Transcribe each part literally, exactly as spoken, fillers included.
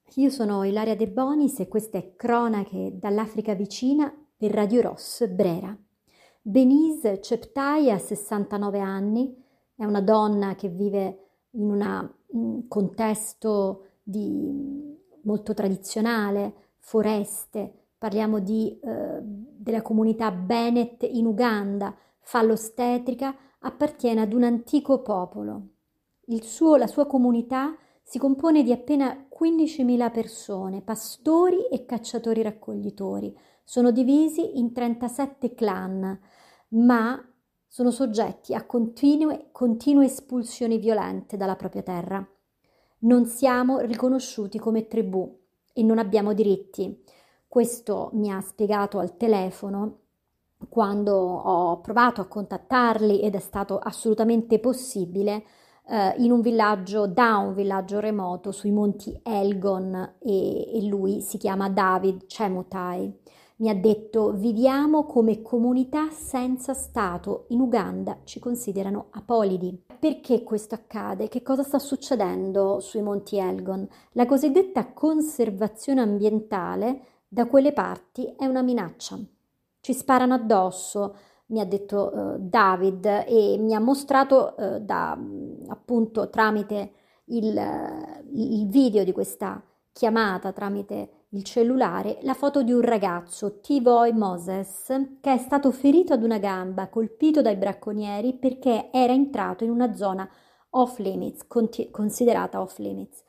Io sono Ilaria De Bonis e queste è Cronache dall'Africa vicina per Radio Ross Brera. Denise Cheptai ha sessantanove anni, è una donna che vive in una- un contesto di- molto tradizionale, foreste, parliamo di, eh, della comunità Bennett in Uganda, fa l'ostetrica, appartiene ad un antico popolo. Il suo- la sua comunità si compone di appena quindicimila persone, pastori e cacciatori raccoglitori. Sono divisi in trentasette clan, ma sono soggetti a continue, continue espulsioni violente dalla propria terra. Non siamo riconosciuti come tribù e non abbiamo diritti. Questo mi ha spiegato al telefono quando ho provato a contattarli ed è stato assolutamente possibile eh, in un villaggio, da un villaggio remoto sui monti Elgon e, e lui si chiama David Chemutai. Mi ha detto: viviamo come comunità senza Stato, in Uganda ci considerano apolidi. Perché questo accade? Che cosa sta succedendo sui monti Elgon? La cosiddetta conservazione ambientale da quelle parti è una minaccia. Ci sparano addosso, mi ha detto eh, David, e mi ha mostrato eh, da, appunto tramite il, il video di questa chiamata, tramite il cellulare, la foto di un ragazzo, T-Boy Moses, che è stato ferito ad una gamba, colpito dai bracconieri perché era entrato in una zona off limits, considerata off limits.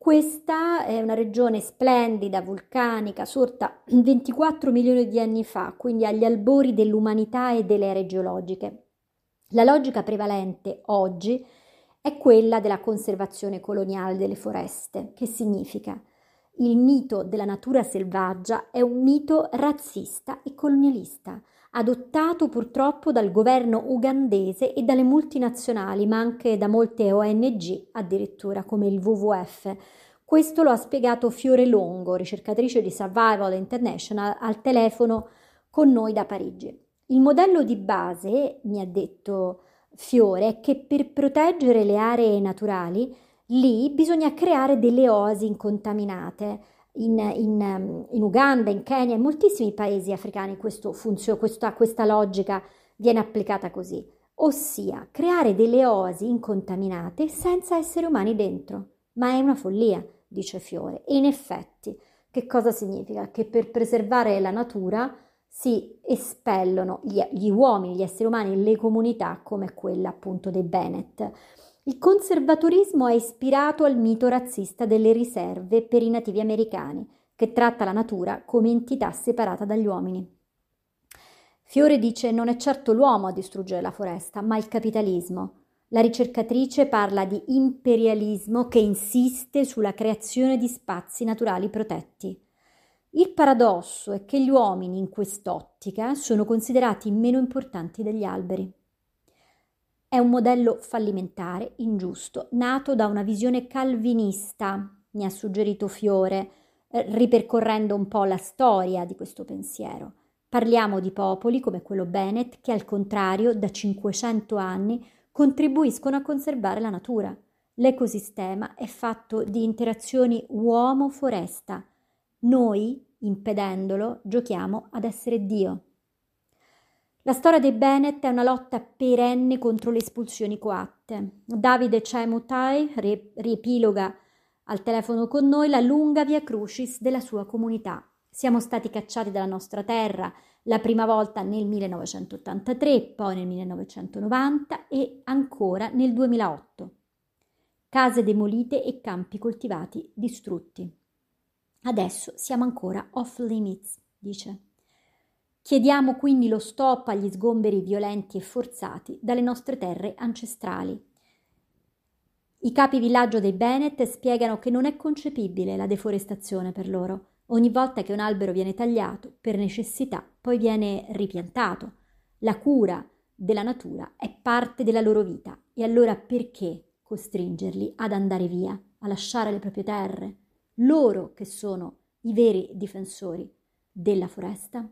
Questa è una regione splendida, vulcanica, sorta ventiquattro milioni di anni fa, quindi agli albori dell'umanità e delle ere geologiche. La logica prevalente oggi è quella della conservazione coloniale delle foreste, che significa: il mito della natura selvaggia è un mito razzista e colonialista, adottato purtroppo dal governo ugandese e dalle multinazionali, ma anche da molte O N G, addirittura come il W W F. Questo lo ha spiegato Fiore Longo, ricercatrice di Survival International, al telefono con noi da Parigi. Il modello di base, mi ha detto Fiore, è che per proteggere le aree naturali lì bisogna creare delle oasi incontaminate. In, in, in Uganda, in Kenya, in moltissimi paesi africani questo funziona, questa, questa logica viene applicata così, ossia creare delle oasi incontaminate senza esseri umani dentro. Ma è una follia, dice Fiore. E in effetti, che cosa significa? Che per preservare la natura si espellono gli, gli uomini, gli esseri umani, le comunità come quella appunto dei Bennett. Il conservatorismo è ispirato al mito razzista delle riserve per i nativi americani, che tratta la natura come entità separata dagli uomini. Fiore dice: non è certo l'uomo a distruggere la foresta, ma il capitalismo. La ricercatrice parla di imperialismo che insiste sulla creazione di spazi naturali protetti. Il paradosso è che gli uomini in quest'ottica sono considerati meno importanti degli alberi. È un modello fallimentare, ingiusto, nato da una visione calvinista, mi ha suggerito Fiore, eh, ripercorrendo un po' la storia di questo pensiero. Parliamo di popoli come quello Bennett che, al contrario, da cinquecento anni contribuiscono a conservare la natura. L'ecosistema è fatto di interazioni uomo-foresta. Noi, impedendolo, giochiamo ad essere Dio. La storia dei Bennett è una lotta perenne contro le espulsioni coatte. Davide Chemutai riepiloga al telefono con noi la lunga via crucis della sua comunità. Siamo stati cacciati dalla nostra terra la prima volta nel millenovecentottantatré, poi nel millenovecentonovanta e ancora nel duemilaotto. Case demolite e campi coltivati distrutti. Adesso siamo ancora off limits, dice. Chiediamo quindi lo stop agli sgomberi violenti e forzati dalle nostre terre ancestrali. I capi villaggio dei Bennett spiegano che non è concepibile la deforestazione per loro. Ogni volta che un albero viene tagliato, per necessità, poi viene ripiantato. La cura della natura è parte della loro vita. E allora perché costringerli ad andare via, a lasciare le proprie terre? Loro che sono i veri difensori della foresta?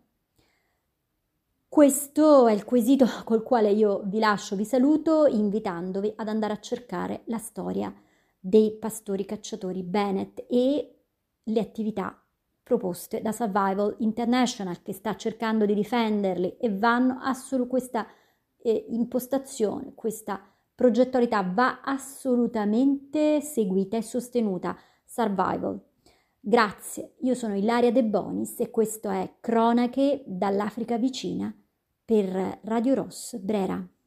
Questo è il quesito col quale io vi lascio, vi saluto, invitandovi ad andare a cercare la storia dei pastori cacciatori Bennett e le attività proposte da Survival International, che sta cercando di difenderli, e vanno assolutamente questa eh, impostazione, questa progettualità va assolutamente seguita e sostenuta. Survival. Grazie, io sono Ilaria De Bonis e questo è Cronache dall'Africa vicina per Radio Ross Brera.